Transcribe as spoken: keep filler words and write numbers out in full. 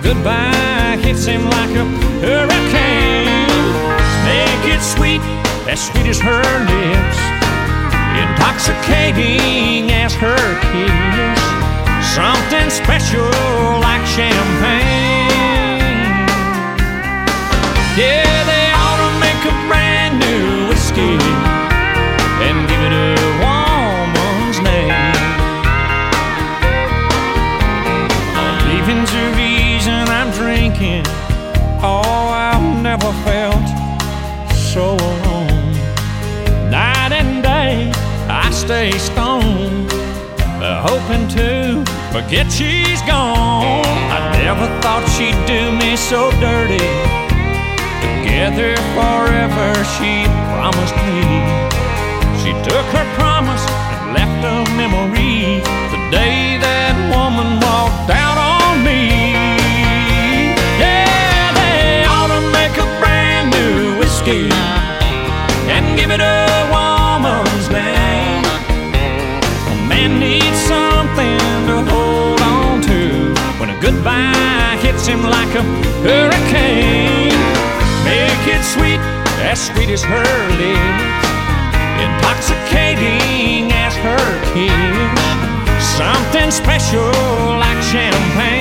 goodbye hits him like a hurricane. Make it sweet, as sweet as her lips, intoxicating as her kiss, something special like champagne. Yeah, they ought to make a brand new whiskey and give it a woman's name. Leaving's the reason I'm drinking. Oh, I've never felt so alone. Night and day I stay stoned, uh, hoping to forget she's gone. I never thought she'd do me so dirty. Together forever she promised me. She took her promise and left a memory, the day that woman walked out on me. Yeah, they ought to make a brand new whiskey and give it a woman's name. A man needs something to hold on to when a goodbye hits him like a hurricane. Make it sweet, as sweet as her lips, intoxicating as her kiss, something special like champagne.